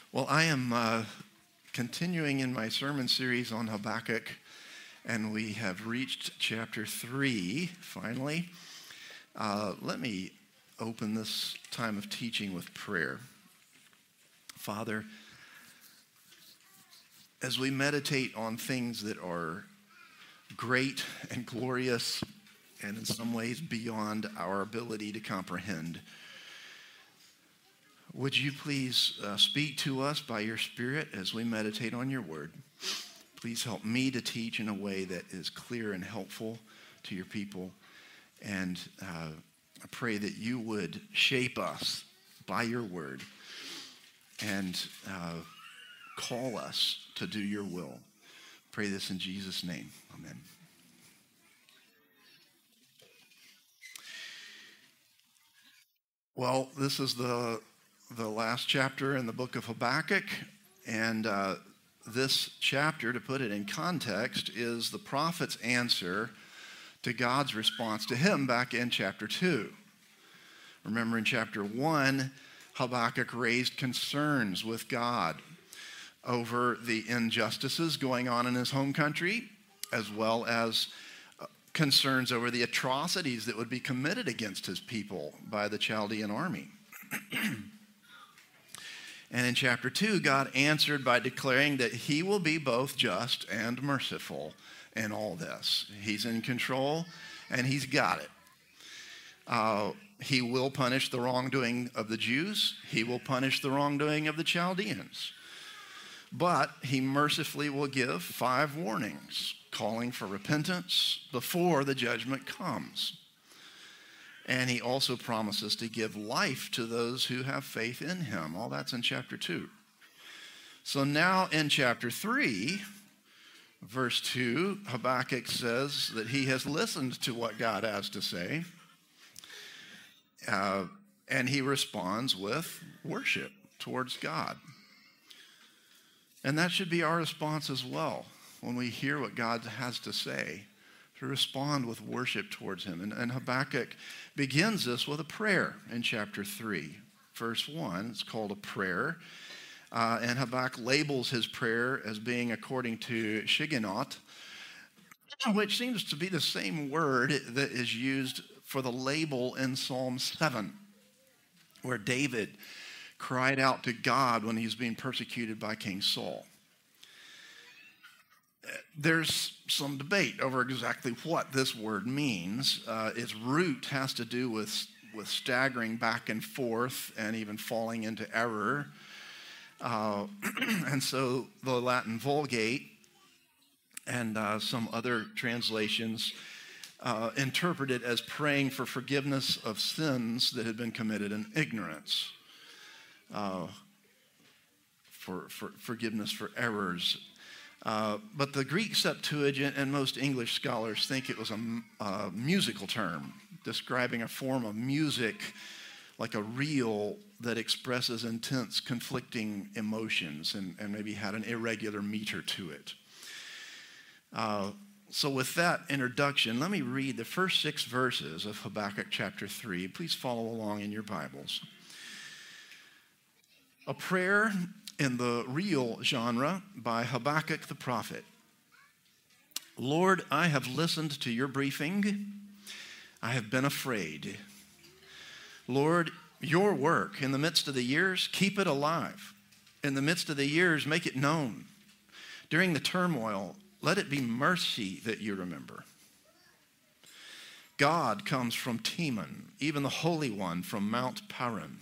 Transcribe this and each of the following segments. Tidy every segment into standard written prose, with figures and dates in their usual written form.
Well, I am continuing in my sermon series on Habakkuk, and we have reached chapter 3, finally. Let me open this time of teaching with prayer. Father, as we meditate on things that are great and glorious, and in some ways beyond our ability to comprehend, would you please speak to us by your Spirit as we meditate on your word? Please help me to teach in a way that is clear and helpful to your people. And I pray that you would shape us by your word and call us to do your will. Pray this in Jesus' name. Amen. Well, this is the last chapter in the book of Habakkuk, and this chapter, to put it in context, is the prophet's answer to God's response to him back in chapter 2. Remember, in chapter 1, Habakkuk raised concerns with God over the injustices going on in his home country, as well as concerns over the atrocities that would be committed against his people by the Chaldean army. And in chapter 2, God answered by declaring that he will be both just and merciful in all this. He's in control, and he's got it. He will punish the wrongdoing of the Jews. He will punish the wrongdoing of the Chaldeans. But he mercifully will give 5 warnings, calling for repentance before the judgment comes. And he also promises to give life to those who have faith in him. All that's in chapter 2. So now in chapter 3, verse 2, Habakkuk says that he has listened to what God has to say. And he responds with worship towards God. And that should be our response as well when we hear what God has to say, to respond with worship towards him. And Habakkuk begins this with a prayer in chapter 3, verse 1. It's called a prayer. And Habakkuk labels his prayer as being according to Shigionoth, which seems to be the same word that is used for the label in Psalm 7, where David cried out to God when he was being persecuted by King Saul. There's some debate over exactly what this word means. Its root has to do with staggering back and forth and even falling into error. And so the Latin Vulgate and some other translations interpret it as praying for forgiveness of sins that had been committed in ignorance, for forgiveness for errors. But the Greek Septuagint and most English scholars think it was a musical term describing a form of music like a reel that expresses intense conflicting emotions and maybe had an irregular meter to it. So with that introduction, let me read the first 6 verses of Habakkuk chapter 3. Please follow along in your Bibles. A prayer in the real genre by Habakkuk the prophet. Lord, I have listened to your briefing. I have been afraid. Lord, your work in the midst of the years, keep it alive. In the midst of the years, make it known. During the turmoil, let it be mercy that you remember. God comes from Teman, even the Holy One from Mount Paran.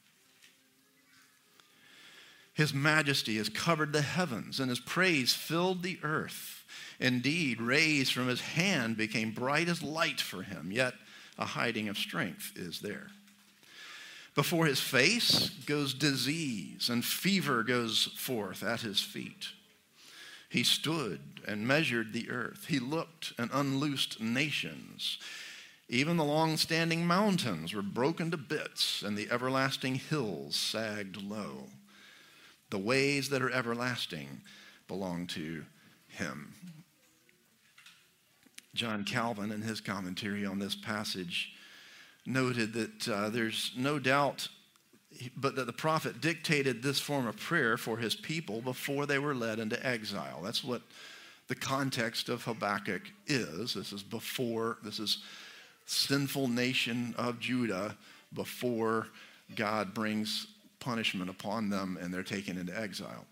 His majesty has covered the heavens, and his praise filled the earth. Indeed, rays from his hand became bright as light for him, yet a hiding of strength is there. Before his face goes disease, and fever goes forth at his feet. He stood and measured the earth. He looked and unloosed nations. Even the long-standing mountains were broken to bits, and the everlasting hills sagged low. The ways that are everlasting belong to him. John Calvin, in his commentary on this passage, noted that there's no doubt but that the prophet dictated this form of prayer for his people before they were led into exile. That's what the context of Habakkuk is. This is sinful nation of Judah before God brings punishment upon them and they're taken into exile.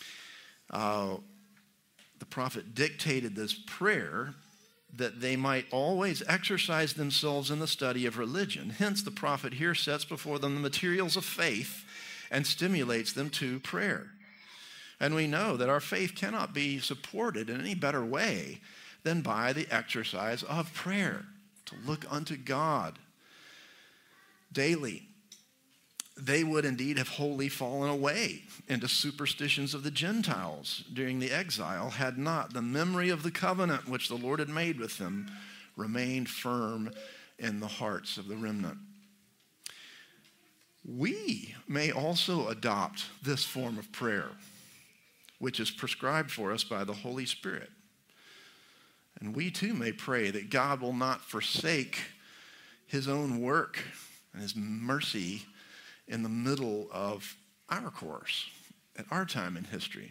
The prophet dictated this prayer that they might always exercise themselves in the study of religion. Hence, the prophet here sets before them the materials of faith and stimulates them to prayer. And we know that our faith cannot be supported in any better way than by the exercise of prayer, to look unto God daily. They would indeed have wholly fallen away into superstitions of the Gentiles during the exile had not the memory of the covenant which the Lord had made with them remained firm in the hearts of the remnant. We may also adopt this form of prayer, which is prescribed for us by the Holy Spirit. And we too may pray that God will not forsake his own work and his mercy in the middle of our course, at our time in history.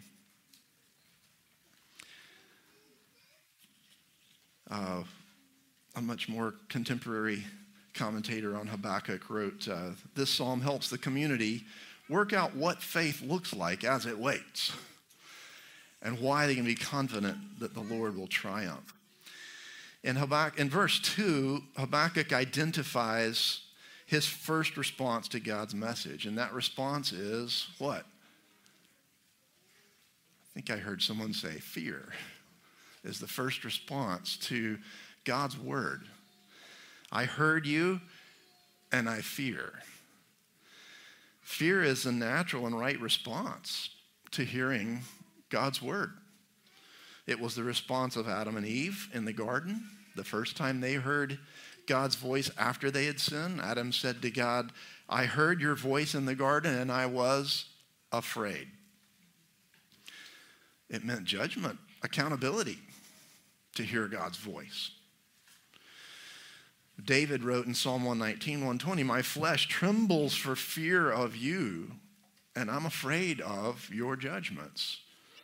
A much more contemporary commentator on Habakkuk wrote, this psalm helps the community work out what faith looks like as it waits and why they can be confident that the Lord will triumph. In verse 2, Habakkuk identifies his first response to God's message, and that response is what? I think I heard someone say fear is the first response to God's word. I heard you, and I fear. Fear is a natural and right response to hearing God's word. It was the response of Adam and Eve in the garden. The first time they heard God's voice after they had sinned, Adam said to God, I heard your voice in the garden and I was afraid. It meant judgment, accountability to hear God's voice. David wrote in Psalm 119, 120, my flesh trembles for fear of you, and I'm afraid of your judgments.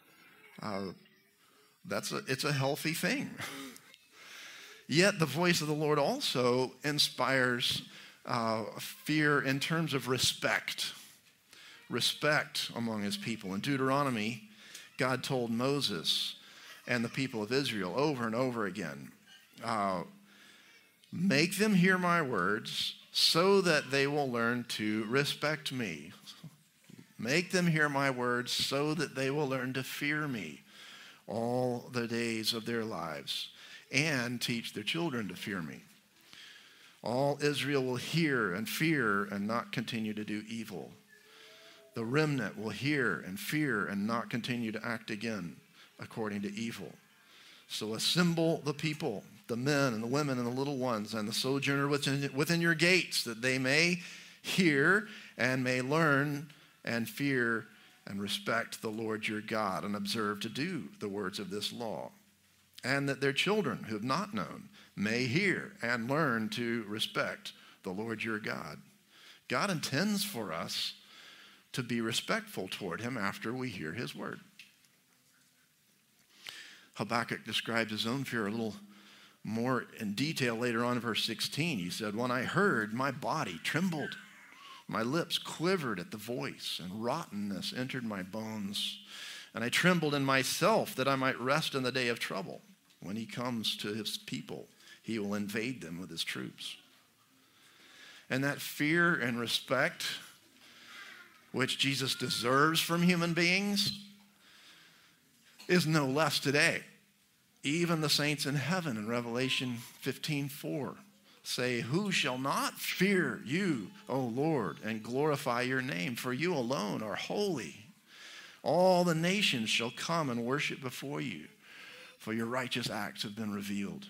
It's a healthy thing. Yet the voice of the Lord also inspires fear in terms of respect among his people. In Deuteronomy, God told Moses and the people of Israel over and over again, make them hear my words so that they will learn to respect me. Make them hear my words so that they will learn to fear me all the days of their lives and teach their children to fear me. All Israel will hear and fear and not continue to do evil. The remnant will hear and fear and not continue to act again according to evil. So assemble the people, the men and the women and the little ones and the sojourner within your gates, that they may hear and may learn and fear and respect the Lord your God and observe to do the words of this law. And that their children who have not known may hear and learn to respect the Lord your God. God intends for us to be respectful toward him after we hear his word. Habakkuk describes his own fear a little more in detail later on in verse 16. He said, when I heard, my body trembled. My lips quivered at the voice, and rottenness entered my bones. And I trembled in myself that I might rest in the day of trouble. When he comes to his people, he will invade them with his troops. And that fear and respect which Jesus deserves from human beings is no less today. Even the saints in heaven in Revelation 15:4 say, who shall not fear you, O Lord, and glorify your name? For you alone are holy. All the nations shall come and worship before you, for your righteous acts have been revealed.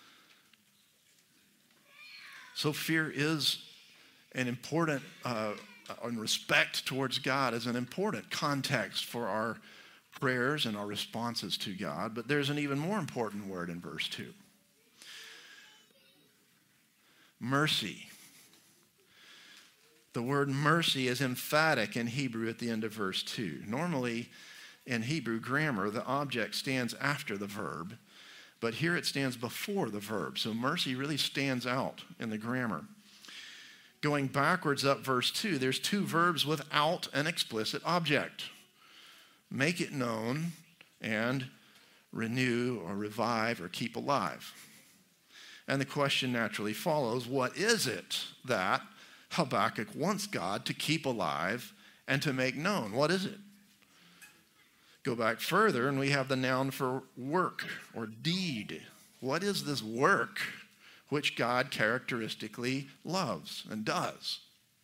So fear is an important, and respect towards God is an important context for our prayers and our responses to God. But there's an even more important word in verse 2. Mercy. The word mercy is emphatic in Hebrew at the end of verse 2. Normally, in Hebrew grammar, the object stands after the verb, but here it stands before the verb. So mercy really stands out in the grammar. Going backwards up verse 2, there's two verbs without an explicit object. Make it known and renew or revive or keep alive. And the question naturally follows, what is it that Habakkuk wants God to keep alive and to make known? What is it? Go back further and we have the noun for work or deed. What is this work which God characteristically loves and does?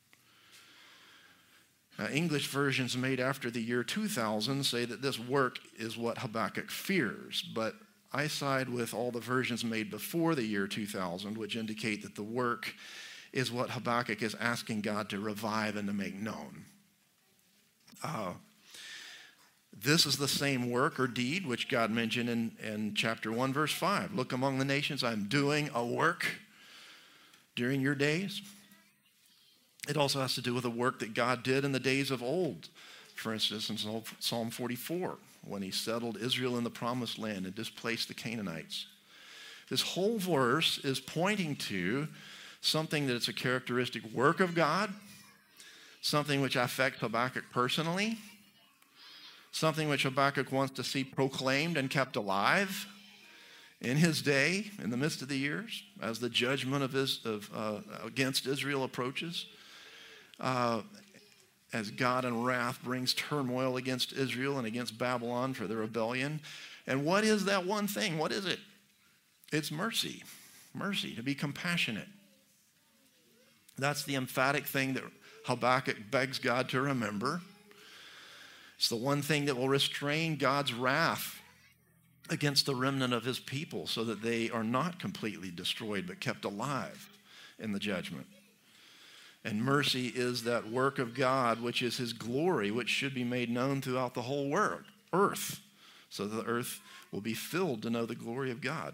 English versions made after the year 2000 say that this work is what Habakkuk fears, but I side with all the versions made before the year 2000, which indicate that the work is what Habakkuk is asking God to revive and to make known. This is the same work or deed which God mentioned in chapter 1, verse 5. Look among the nations, I'm doing a work during your days. It also has to do with a work that God did in the days of old. For instance, in Psalm 44, when he settled Israel in the promised land and displaced the Canaanites. This whole verse is pointing to something that it's a characteristic work of God, something which affects Habakkuk personally, something which Habakkuk wants to see proclaimed and kept alive in his day, in the midst of the years, as the judgment against Israel approaches, as God in wrath brings turmoil against Israel and against Babylon for their rebellion. And what is that one thing? What is it? It's mercy. Mercy, to be compassionate. That's the emphatic thing that Habakkuk begs God to remember. It's the one thing that will restrain God's wrath against the remnant of his people so that they are not completely destroyed but kept alive in the judgment. And mercy is that work of God, which is his glory, which should be made known throughout the whole earth, so that the earth will be filled to know the glory of God.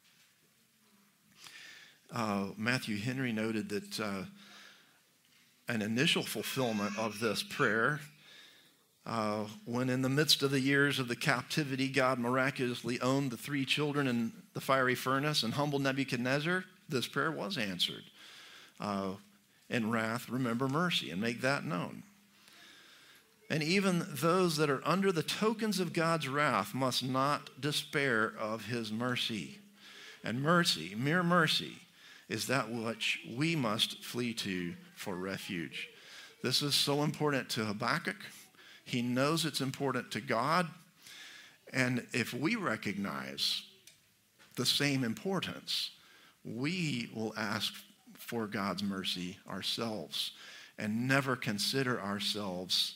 Matthew Henry noted that an initial fulfillment of this prayer, when in the midst of the years of the captivity, God miraculously owned the 3 children in the fiery furnace and humbled Nebuchadnezzar, this prayer was answered. In wrath, remember mercy and make that known. And even those that are under the tokens of God's wrath must not despair of his mercy. And mercy, mere mercy, is that which we must flee to for refuge. This is so important to Habakkuk. He knows it's important to God. And if we recognize the same importance, we will ask for God's mercy ourselves and never consider ourselves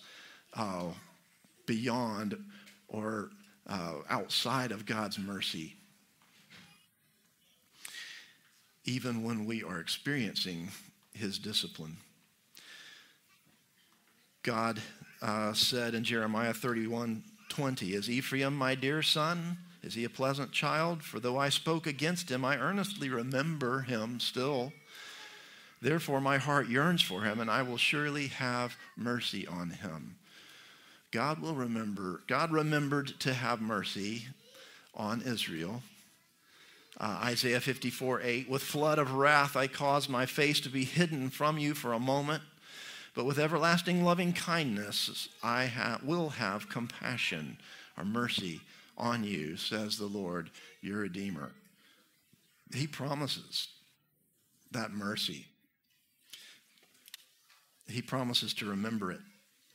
beyond or outside of God's mercy, even when we are experiencing his discipline. God said in Jeremiah 31:20, "Is Ephraim my dear son? Is he a pleasant child? For though I spoke against him, I earnestly remember him still. Therefore my heart yearns for him, and I will surely have mercy on him." God will remember. God remembered to have mercy on Israel. Isaiah 54:8, "With flood of wrath I caused my face to be hidden from you for a moment, but with everlasting loving kindness I will have compassion or mercy on you, says the Lord, your Redeemer." He promises that mercy. He promises to remember it.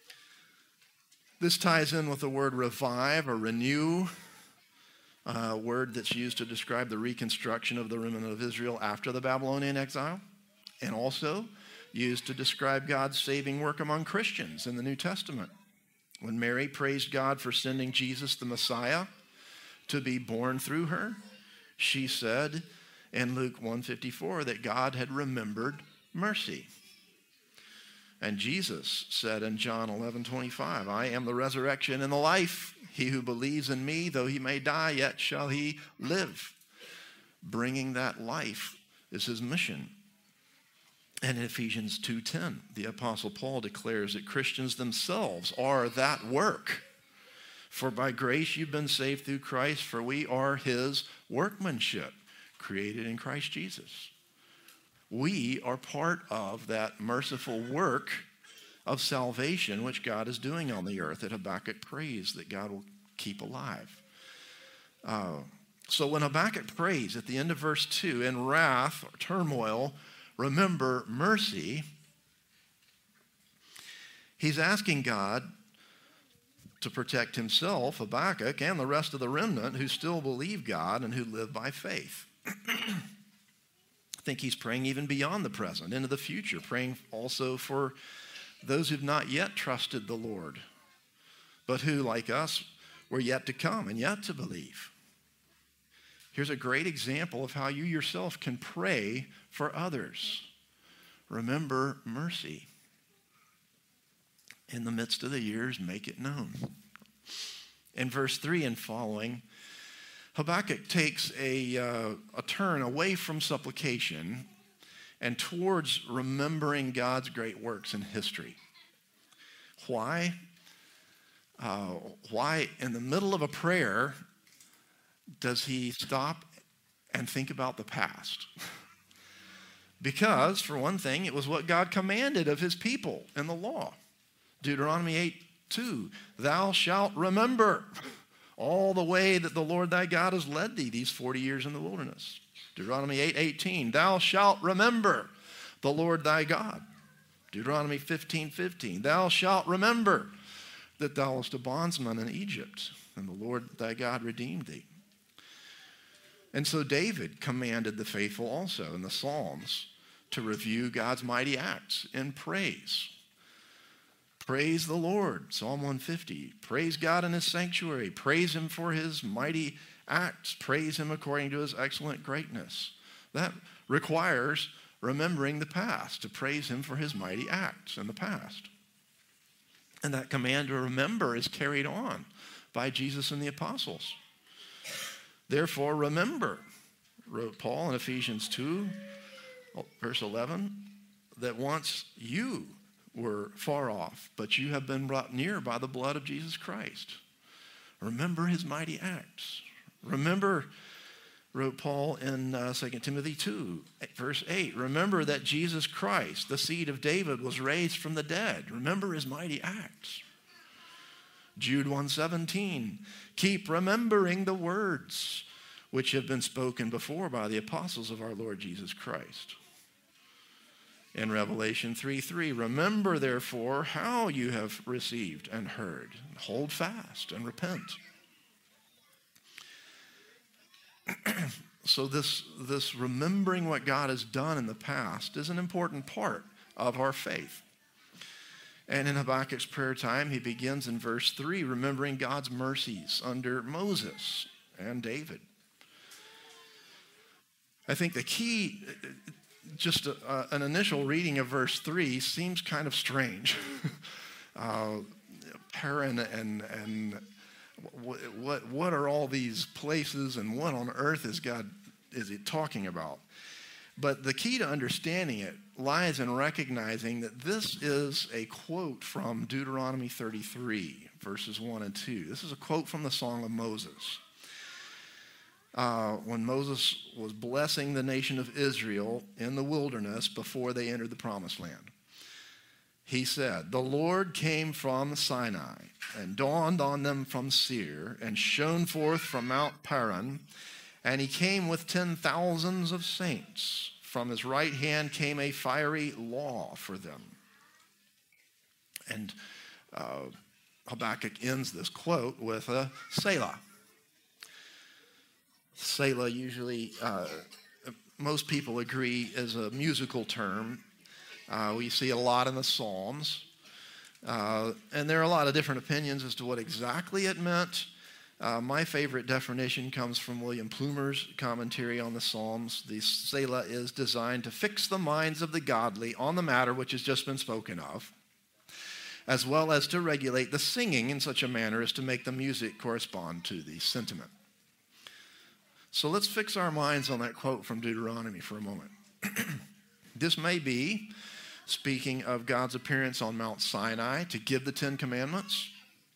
This ties in with the word revive or renew, a word that's used to describe the reconstruction of the remnant of Israel after the Babylonian exile, and also used to describe God's saving work among Christians in the New Testament. When Mary praised God for sending Jesus the Messiah to be born through her, she said in Luke 1:54 that God had remembered mercy. And Jesus said in John 11:25, "I am the resurrection and the life. He who believes in me, though he may die, yet shall he live." Bringing that life is his mission. And in Ephesians 2:10, the Apostle Paul declares that Christians themselves are that work. For by grace you've been saved through Christ, for we are his workmanship, created in Christ Jesus. We are part of that merciful work of salvation which God is doing on the earth that Habakkuk prays that God will keep alive. So when Habakkuk prays at the end of verse 2, in wrath or turmoil, remember mercy, he's asking God to protect himself, Habakkuk, and the rest of the remnant who still believe God and who live by faith. I think he's praying even beyond the present, into the future, praying also for those who've not yet trusted the Lord, but who, like us, were yet to come and yet to believe. Here's a great example of how you yourself can pray for others. Remember mercy. In the midst of the years, make it known. In verse 3 and following, Habakkuk takes a turn away from supplication and towards remembering God's great works in history. Why? Why in the middle of a prayer does he stop and think about the past? Because, for one thing, it was what God commanded of his people in the law. Deuteronomy 8:2, thou shalt remember all the way that the Lord thy God has led thee these 40 years in the wilderness. Deuteronomy 8:18, thou shalt remember the Lord thy God. Deuteronomy 15:15, thou shalt remember that thou wast a bondsman in Egypt, and the Lord thy God redeemed thee. And so David commanded the faithful also in the Psalms to review God's mighty acts in praise. Praise the Lord, Psalm 150. Praise God in his sanctuary. Praise him for his mighty acts. Praise him according to his excellent greatness. That requires remembering the past, to praise him for his mighty acts in the past. And that command to remember is carried on by Jesus and the apostles. Therefore, remember, wrote Paul in Ephesians 2, verse 11, that once you were far off, but you have been brought near by the blood of Jesus Christ. Remember his mighty acts. Remember, wrote Paul in 2 Timothy 2, verse 8, remember that Jesus Christ, the seed of David, was raised from the dead. Remember his mighty acts. Jude 1:17, keep remembering the words which have been spoken before by the apostles of our Lord Jesus Christ. In Revelation 3:3, remember therefore how you have received and heard. Hold fast and repent. So this remembering what God has done in the past is an important part of our faith. And in Habakkuk's prayer time, he begins in verse 3, remembering God's mercies under Moses and David. I think the key, just an initial reading of verse 3 seems kind of strange. Paran and what are all these places and what on earth is he talking about? But the key to understanding it lies in recognizing that this is a quote from Deuteronomy 33, verses 1 and 2. This is a quote from the Song of Moses. When Moses was blessing the nation of Israel in the wilderness before they entered the promised land. He said, the Lord came from Sinai and dawned on them from Seir and shone forth from Mount Paran, and he came with 10,000s of saints. From his right hand came a fiery law for them. And Habakkuk ends this quote with a Selah. Selah usually, most people agree, is a musical term. We see a lot in the Psalms. And there are a lot of different opinions as to what exactly it meant. My favorite definition comes from William Plumer's commentary on the Psalms. The Selah is designed to fix the minds of the godly on the matter which has just been spoken of, as well as to regulate the singing in such a manner as to make the music correspond to the sentiment. So let's fix our minds on that quote from Deuteronomy for a moment. This may be speaking of God's appearance on Mount Sinai to give the Ten Commandments.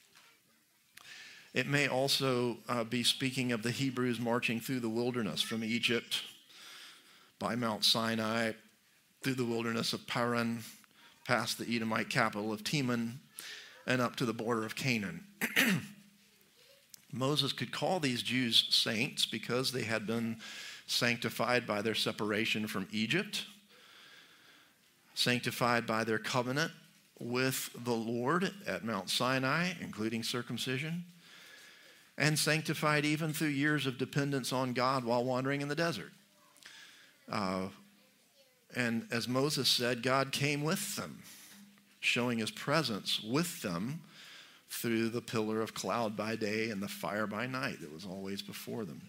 It may also be speaking of the Hebrews marching through the wilderness from Egypt by Mount Sinai, through the wilderness of Paran, past the Edomite capital of Teman, and up to the border of Canaan. Moses could call these Jews saints because they had been sanctified by their separation from Egypt, sanctified by their covenant with the Lord at Mount Sinai, including circumcision, and sanctified even through years of dependence on God while wandering in the desert. And as Moses said, God came with them, showing his presence with them through the pillar of cloud by day and the fire by night that was always before them.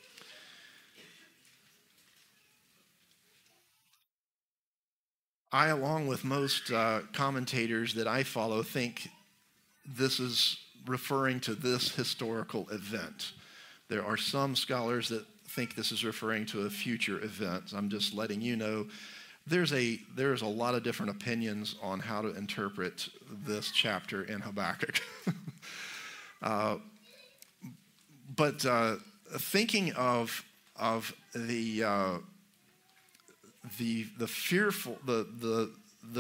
I, along with most commentators that I follow, think this is referring to this historical event. There are some scholars that think this is referring to a future event. I'm just letting you know there's a lot of different opinions on how to interpret this chapter in Habakkuk. But thinking of the fearful, the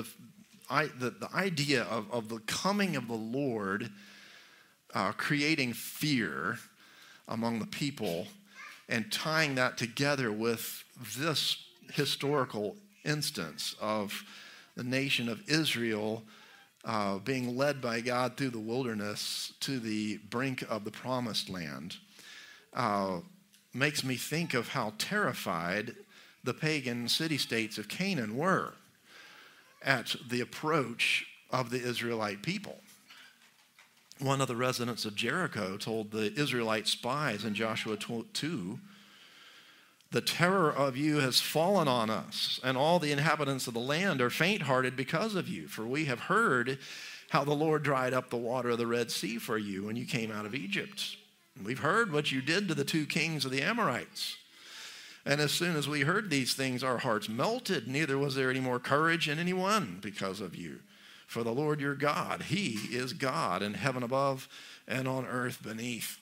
idea of the coming of the Lord creating fear among the people and tying that together with this historical instance of the nation of Israel being led by God through the wilderness to the brink of the promised land makes me think of how terrified the pagan city-states of Canaan were at the approach of the Israelite people. One of the residents of Jericho told the Israelite spies in Joshua 2, "The terror of you has fallen on us, and all the inhabitants of the land are faint-hearted because of you. For we have heard how the Lord dried up the water of the Red Sea for you when you came out of Egypt. And we've heard what you did to the 2 kings of the Amorites. And as soon as we heard these things, our hearts melted. Neither was there any more courage in anyone because of you. For the Lord your God, he is God in heaven above and on earth beneath."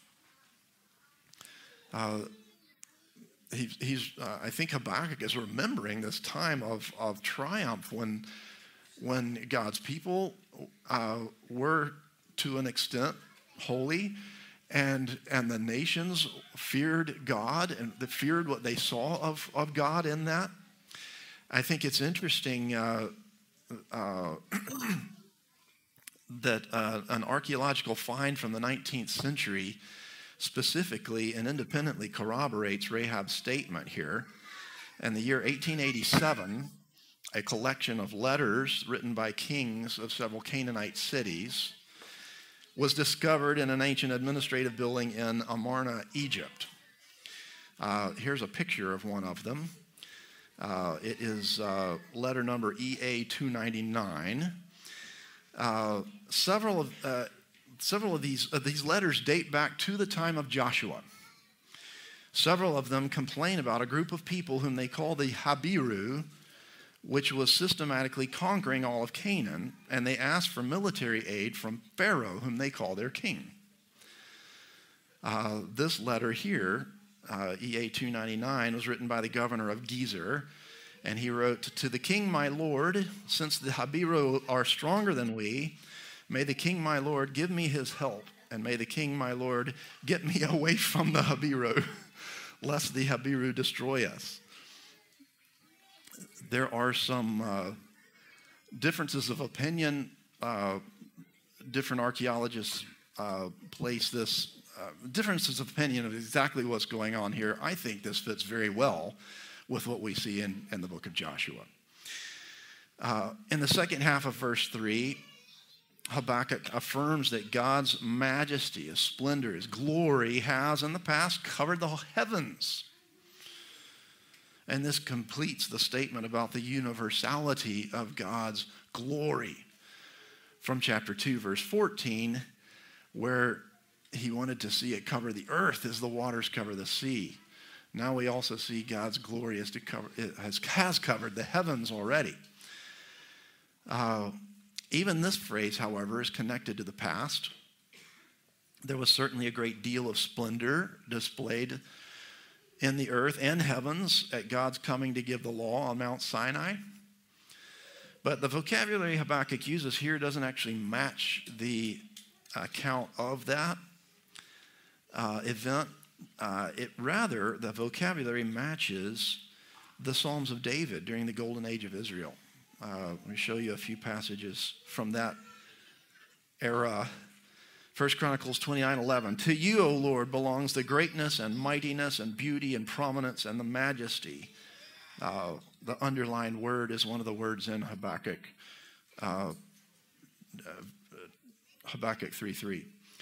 I think Habakkuk is remembering this time of triumph when God's people were to an extent holy, and the nations feared God and they feared what they saw of God in that. I think it's interesting that an archaeological find from the 19th century specifically and independently corroborates Rahab's statement here. In the year 1887, a collection of letters written by kings of several Canaanite cities was discovered in an ancient administrative building in Amarna, Egypt. Here's a picture of one of them. It is letter number EA 299. Several of these letters date back to the time of Joshua. Several of them complain about a group of people whom they call the Habiru, which was systematically conquering all of Canaan, and they asked for military aid from Pharaoh, whom they call their king. This letter here, EA 299, was written by the governor of Gezer, and he wrote, "To the king, my lord, since the Habiru are stronger than we, may the king, my lord, give me his help, and may the king, my lord, get me away from the Habiru, lest the Habiru destroy us." There are some differences of opinion. Different archaeologists place this, differences of opinion of exactly what's going on here. I think this fits very well with what we see in the book of Joshua. In the second half of verse 3, Habakkuk affirms that God's majesty, his splendor, his glory has in the past covered the heavens. And this completes the statement about the universality of God's glory from chapter 2, verse 14, where he wanted to see it cover the earth as the waters cover the sea. Now we also see God's glory has covered the heavens already. Even this phrase, however, is connected to the past. There was certainly a great deal of splendor displayed in the earth and heavens at God's coming to give the law on Mount Sinai. But the vocabulary Habakkuk uses here doesn't actually match the account of that event. Rather, the vocabulary matches the Psalms of David during the golden age of Israel. Let me show you a few passages from that era. 1 Chronicles 29:11. To you, O Lord, belongs the greatness and mightiness and beauty and prominence and the majesty. The underlined word is one of the words in Habakkuk. Habakkuk 3:3.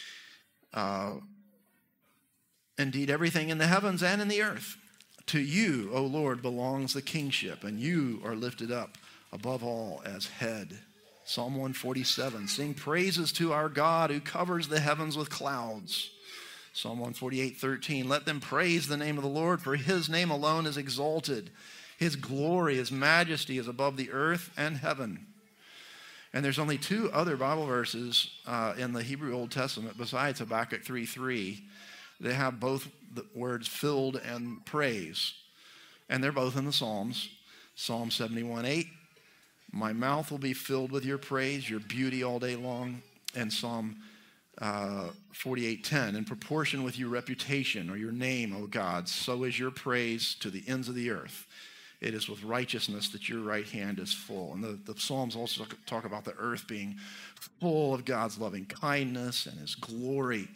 Indeed, everything in the heavens and in the earth. To you, O Lord, belongs the kingship, and you are lifted up above all as head. Psalm 147, sing praises to our God who covers the heavens with clouds. Psalm 148:13, let them praise the name of the Lord, for his name alone is exalted. His glory, his majesty is above the earth and heaven. And there's only two other Bible verses in the Hebrew Old Testament besides Habakkuk 3:3. They have both the words filled and praise. And they're both in the Psalms. Psalm 71:8, my mouth will be filled with your praise, your beauty all day long. And Psalm 48:10, in proportion with your reputation or your name, O God, so is your praise to the ends of the earth. It is with righteousness that your right hand is full. And the Psalms also talk about the earth being full of God's loving kindness and his glory.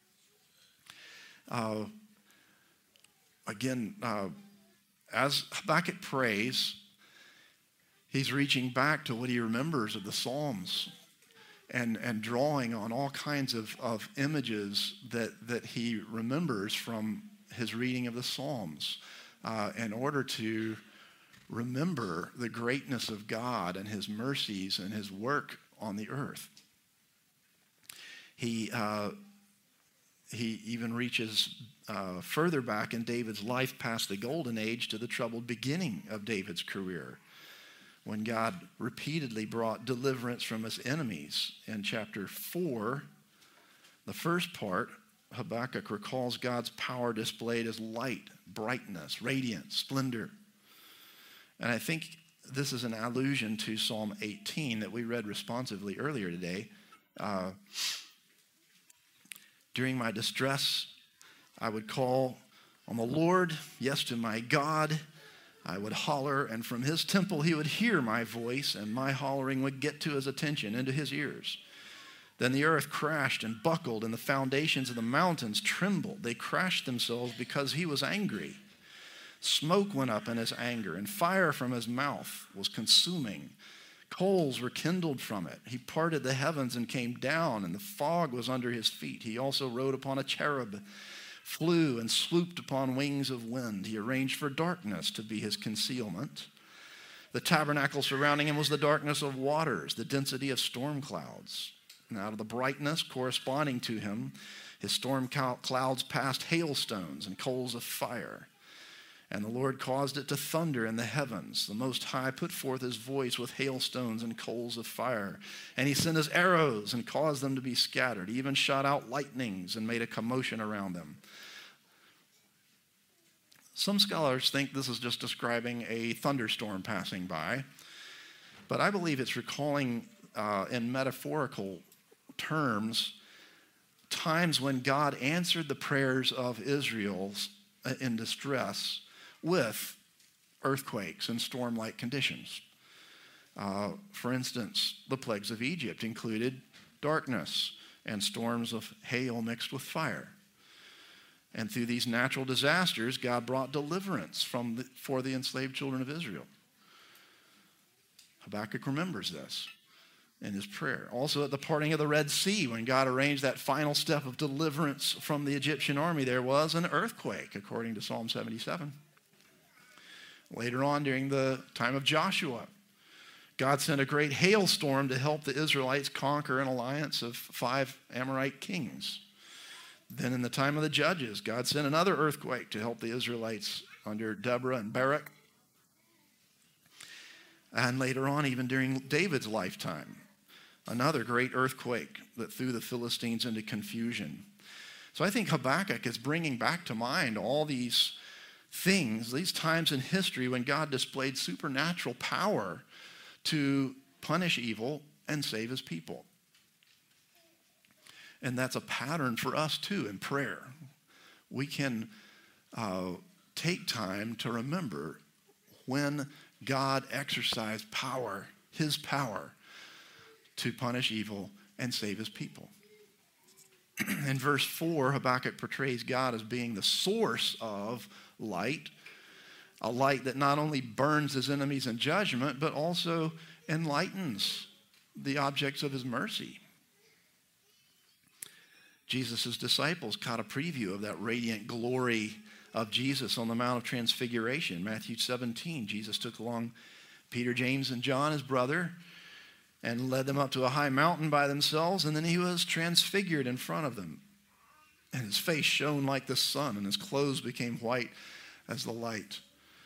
As Habakkuk prays, he's reaching back to what he remembers of the Psalms and drawing on all kinds of images that he remembers from his reading of the Psalms in order to remember the greatness of God and his mercies and his work on the earth. He even reaches further back in David's life past the golden age to the troubled beginning of David's career, when God repeatedly brought deliverance from his enemies. In chapter 4, the first part, Habakkuk recalls God's power displayed as light, brightness, radiance, splendor. And I think this is an allusion to Psalm 18 that we read responsively earlier today. During my distress, I would call on the Lord, yes, to my God. I would holler, and from his temple he would hear my voice, and my hollering would get to his attention, into his ears. Then the earth crashed and buckled, and the foundations of the mountains trembled. They crashed themselves because he was angry. Smoke went up in his anger, and fire from his mouth was consuming. Coals were kindled from it. He parted the heavens and came down, and the fog was under his feet. He also rode upon a cherub, flew and swooped upon wings of wind. He arranged for darkness to be his concealment. The tabernacle surrounding him was the darkness of waters, the density of storm clouds. And out of the brightness corresponding to him, his storm clouds passed hailstones and coals of fire. And the Lord caused it to thunder in the heavens. The Most High put forth his voice with hailstones and coals of fire. And he sent his arrows and caused them to be scattered. He even shot out lightnings and made a commotion around them. Some scholars think this is just describing a thunderstorm passing by. But I believe it's recalling in metaphorical terms times when God answered the prayers of Israel in distress with earthquakes and storm-like conditions. For instance, the plagues of Egypt included darkness and storms of hail mixed with fire. And through these natural disasters, God brought deliverance for the enslaved children of Israel. Habakkuk remembers this in his prayer. Also at the parting of the Red Sea, when God arranged that final step of deliverance from the Egyptian army, there was an earthquake, according to Psalm 77. Later on, during the time of Joshua, God sent a great hailstorm to help the Israelites conquer an alliance of 5 Amorite kings. Then in the time of the judges, God sent another earthquake to help the Israelites under Deborah and Barak. And later on, even during David's lifetime, another great earthquake that threw the Philistines into confusion. So I think Habakkuk is bringing back to mind all these things, these times in history when God displayed supernatural power to punish evil and save his people. And that's a pattern for us too in prayer. We can take time to remember when God exercised power, his power, to punish evil and save his people. In verse 4, Habakkuk portrays God as being the source of light, a light that not only burns his enemies in judgment, but also enlightens the objects of his mercy. Jesus' disciples caught a preview of that radiant glory of Jesus on the Mount of Transfiguration. Matthew 17, Jesus took along Peter, James, and John, his brother, and led them up to a high mountain by themselves, and then he was transfigured in front of them. And his face shone like the sun, and his clothes became white as the light.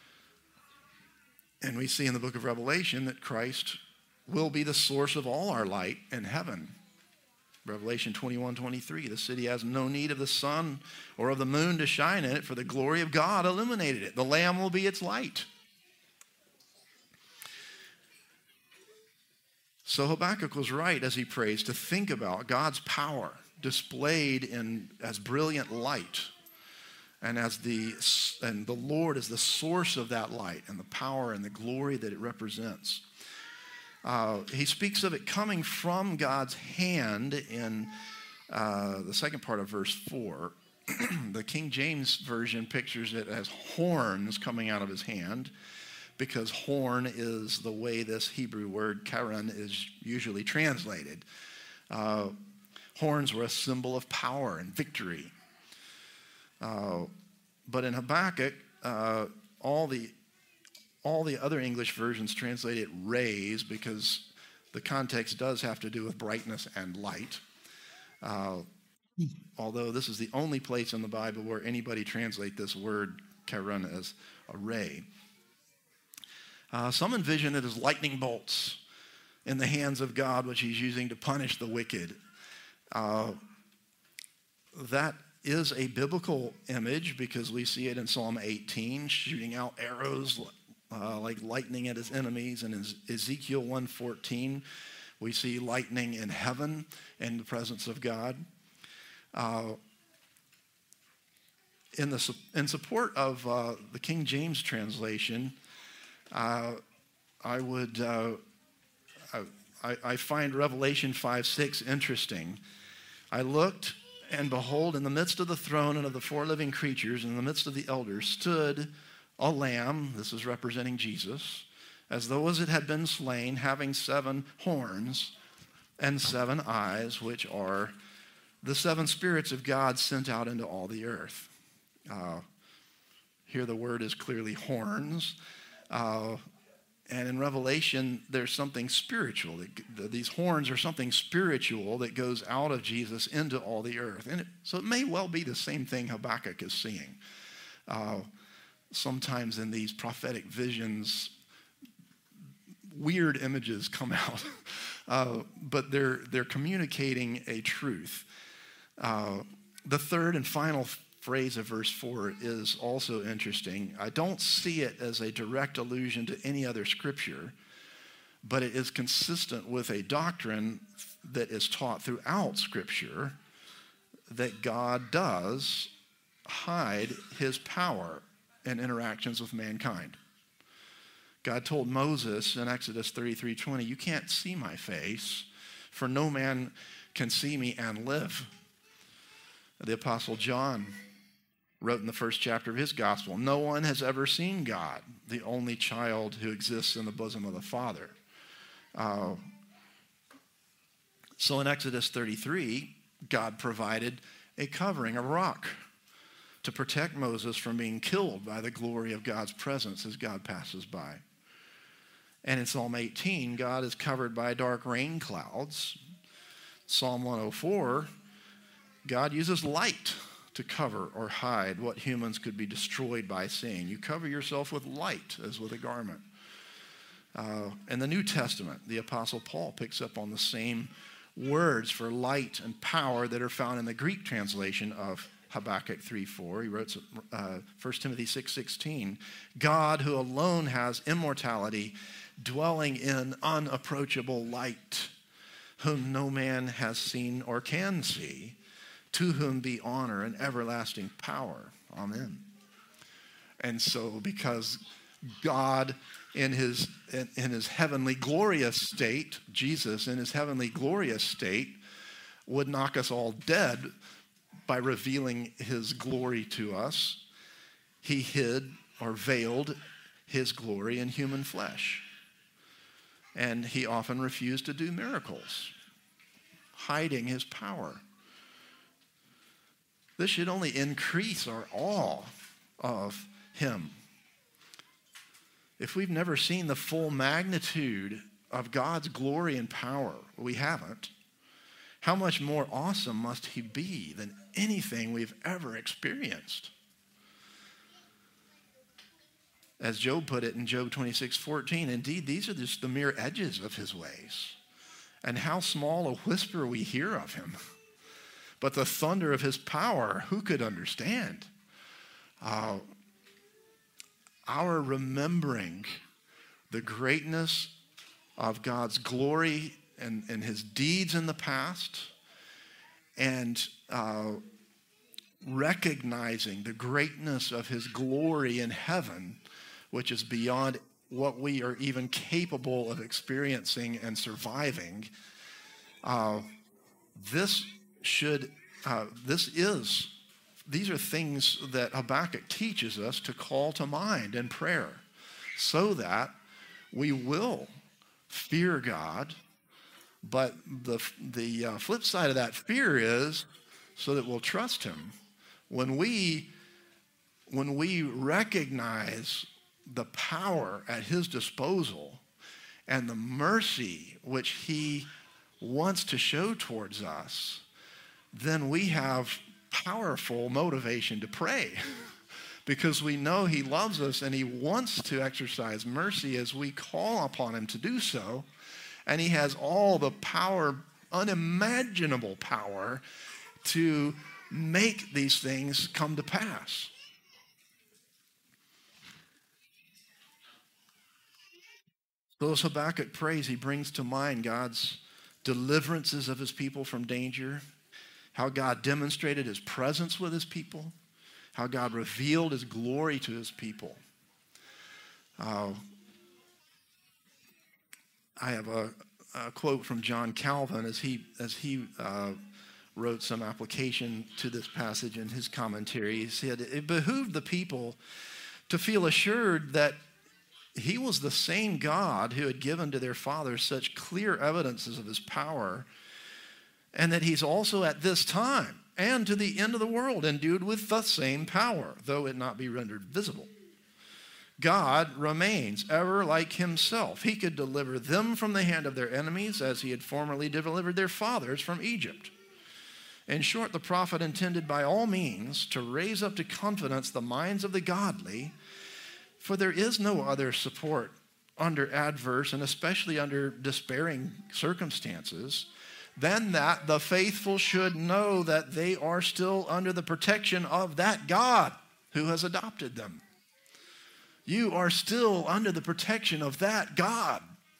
And we see in the book of Revelation that Christ will be the source of all our light in heaven. Revelation 21:23, the city has no need of the sun or of the moon to shine in it, for the glory of God illuminated it. The Lamb will be its light. So Habakkuk was right as he prays to think about God's power displayed as brilliant light, and the Lord is the source of that light and the power and the glory that it represents. He speaks of it coming from God's hand in the second part of verse 4. The King James Version pictures it as horns coming out of his hand, because horn is the way this Hebrew word karen is usually translated. Horns were a symbol of power and victory. But in Habakkuk, all the other English versions translate it rays, because the context does have to do with brightness and light. Although this is the only place in the Bible where anybody translate this word karen as a ray. Some envision it as lightning bolts in the hands of God, which he's using to punish the wicked. That is a biblical image, because we see it in Psalm 18, shooting out arrows like lightning at his enemies. And in Ezekiel 1:14, we see lightning in heaven in the presence of God. In support of the King James translation, I find Revelation 5:6 interesting. I looked, and behold, in the midst of the throne and of the four living creatures, and in the midst of the elders, stood a lamb, this is representing Jesus, as though as it had been slain, having 7 horns and 7 eyes, which are the 7 spirits of God sent out into all the earth. Here the word is clearly horns. And in Revelation, there's something spiritual. These horns are something spiritual that goes out of Jesus into all the earth. And so it may well be the same thing Habakkuk is seeing. Sometimes in these prophetic visions, weird images come out, but they're communicating a truth. The third and final phrase of verse 4 is also interesting. I don't see it as a direct allusion to any other scripture, but it is consistent with a doctrine that is taught throughout Scripture, that God does hide his power in interactions with mankind. God told Moses in Exodus 33:20, you can't see my face, for no man can see me and live. The Apostle John wrote in the first chapter of his gospel, no one has ever seen God, the only child who exists in the bosom of the Father. So in Exodus 33, God provided a covering, a rock, to protect Moses from being killed by the glory of God's presence as God passes by. And in Psalm 18, God is covered by dark rain clouds. Psalm 104 God uses light to cover or hide what humans could be destroyed by seeing. You cover yourself with light as with a garment. In the New Testament, the Apostle Paul picks up on the same words for light and power that are found in the Greek translation of Habakkuk 3:4. He wrote 1 Timothy 6:16, God who alone has immortality, dwelling in unapproachable light, whom no man has seen or can see, to whom be honor and everlasting power. Amen. And so because God in his heavenly glorious state, Jesus in his heavenly glorious state, would knock us all dead by revealing his glory to us, he hid or veiled his glory in human flesh. And he often refused to do miracles, hiding his power. This should only increase our awe of him. If we've never seen the full magnitude of God's glory and power, we haven't, how much more awesome must he be than anything we've ever experienced? As Job put it in Job 26:14, indeed, these are just the mere edges of his ways. And how small a whisper we hear of him. But the thunder of his power, who could understand? Our remembering the greatness of God's glory and his deeds in the past, and recognizing the greatness of his glory in heaven, which is beyond what we are even capable of experiencing and surviving. These are things that Habakkuk teaches us to call to mind in prayer, so that we will fear God. But the flip side of that fear is so that we'll trust him. When we recognize the power at his disposal and the mercy which he wants to show towards us, then we have powerful motivation to pray because we know he loves us and he wants to exercise mercy as we call upon him to do so. And he has all the power, unimaginable power, to make these things come to pass. So as Habakkuk prays, he brings to mind God's deliverances of his people from danger, how God demonstrated his presence with his people, how God revealed his glory to his people. I have a quote from John Calvin as he wrote some application to this passage in his commentary. He said, it behooved the people to feel assured that he was the same God who had given to their fathers such clear evidences of his power, and that he's also at this time and to the end of the world endued with the same power, though it not be rendered visible. God remains ever like himself. He could deliver them from the hand of their enemies as he had formerly delivered their fathers from Egypt. In short, the prophet intended by all means to raise up to confidence the minds of the godly, for there is no other support under adverse and especially under despairing circumstances than that the faithful should know that they are still under the protection of that God who has adopted them. You are still under the protection of that God.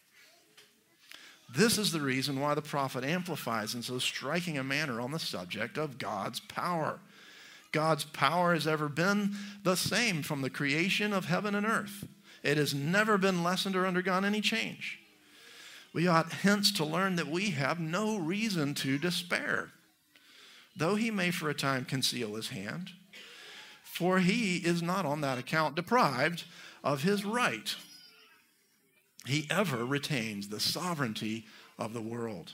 This is the reason why the prophet amplifies in so striking a manner on the subject of God's power. God's power has ever been the same from the creation of heaven and earth. It has never been lessened or undergone any change. We ought hence to learn that we have no reason to despair, though he may for a time conceal his hand, for he is not on that account deprived of his right. He ever retains the sovereignty of the world.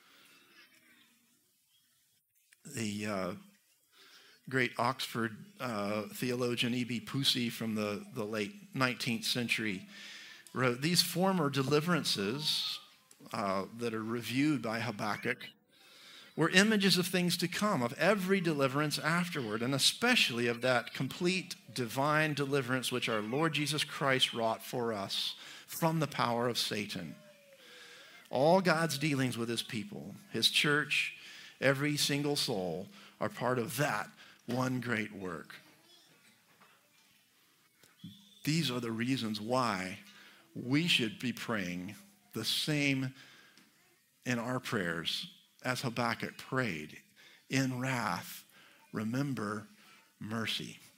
The great Oxford theologian E.B. Pusey from the late 19th century wrote, these former deliverances that are reviewed by Habakkuk We're images of things to come, of every deliverance afterward, and especially of that complete divine deliverance which our Lord Jesus Christ wrought for us from the power of Satan. All God's dealings with his people, his church, every single soul, are part of that one great work. These are the reasons why we should be praying the same in our prayers as Habakkuk prayed. In wrath, remember mercy.